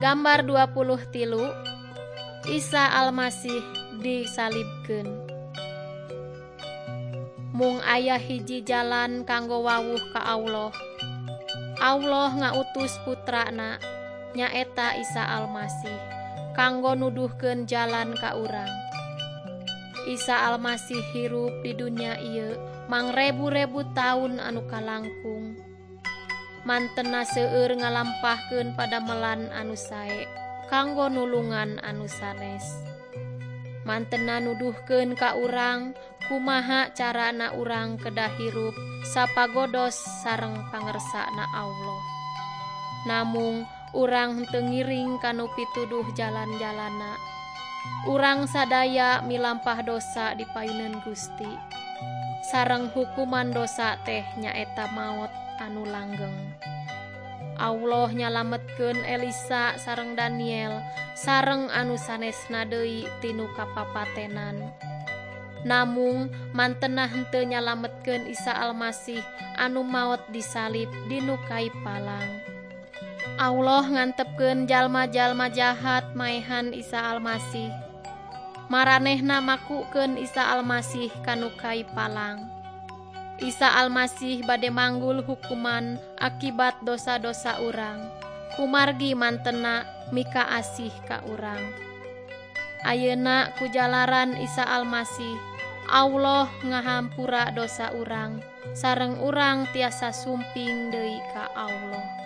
Gambar 23 Isa Almasih disalibkeun. Mung aya hiji jalan kanggo wawuh ka Allah. Allah ngautus putrana nyaeta Isa Almasih kanggo nuduhkeun jalan ka urang. Isa Almasih hirup di dunia ieu mangrebu-rebu taun anu kalangkung. Mantena seueur ngalampahkeun padamelan anu sae kanggo nulungan anu sanes. Mantena nuduhkeun ka urang kumaha carana urang kedah hirup sapagodos sareng pangersana Allah. Namung urang henteu ngiring kanu pituduh jalan-jalana. Urang sadaya milampah dosa di payuneun Gusti. Sareng hukuman dosa teh nyaeta maot anu langgeng. Allah nyalametkeun Elisa sareng Daniel sareng anu sanesna deui tinu kapapatenan. Namung mantena henteu nyalametkeun Isa Almasih anu maot disalib dinu kai palang. Allah ngantepkeun jalma-jalma jahat maehan Isa Almasih. Maranehna makukeun Isa Almasih kanu kai palang. Isa Almasih bade manggul hukuman akibat dosa-dosa urang. Kumargi mantena mika asih ka urang. Ayeuna ku jalaran Isa Almasih, Allah ngahampura dosa urang, sareng urang tiasa sumping deui ka Allah.